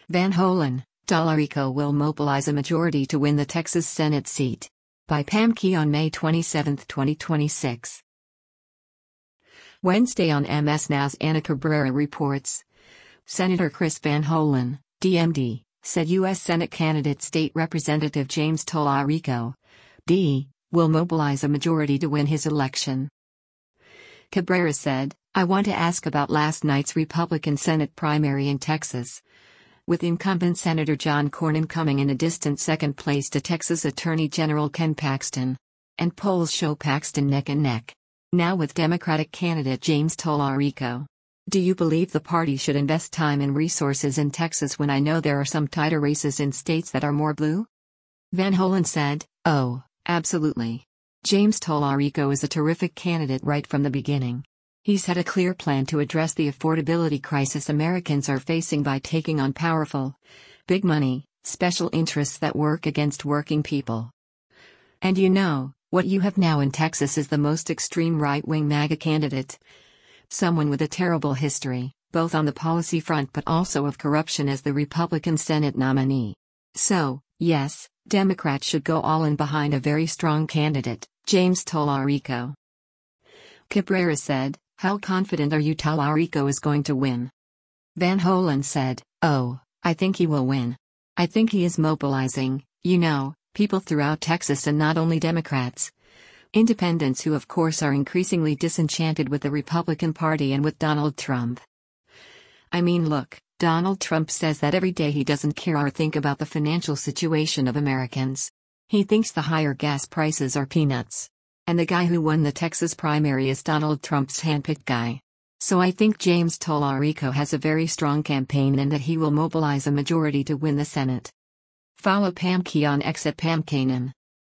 Van Hollen, Tallarico will mobilize a majority to win the Texas Senate seat. By Pam Key on May 27, 2026. Wednesday on MS Now's Ana Cabrera reports. Senator Chris Van Hollen, DMD, said U.S. Senate candidate State Representative James Tallarico, D., will mobilize a majority to win his election. Cabrera said, "I want to ask about last night's Republican Senate primary in Texas. With incumbent Senator John Cornyn coming in a distant second place to Texas Attorney General Ken Paxton. And polls show Paxton neck and neck. Now with Democratic candidate James Tallarico. Do you believe the party should invest time and resources in Texas when I know there are some tighter races in states that are more blue?" Van Hollen said, "Oh, absolutely. James Tallarico is a terrific candidate right from the beginning. He's had a clear plan to address the affordability crisis Americans are facing by taking on powerful, big money, special interests that work against working people. And you know, what you have now in Texas is the most extreme right-wing MAGA candidate. Someone with a terrible history, both on the policy front but also of corruption as the Republican Senate nominee. So, yes, Democrats should go all in behind a very strong candidate, James Tallarico." Cabrera said, "How confident are you Tallarico is going to win?" Van Hollen said, "Oh, I think he will win. I think he is mobilizing, people throughout Texas and not only Democrats. Independents who of course are increasingly disenchanted with the Republican Party and with Donald Trump. I mean look, Donald Trump says that every day he doesn't care or think about the financial situation of Americans. He thinks the higher gas prices are peanuts. And the guy who won the Texas primary is Donald Trump's handpicked guy. So I think James Tallarico has a very strong campaign and that he will mobilize a majority to win the Senate." Follow Pam Key on X at Pam Kanan.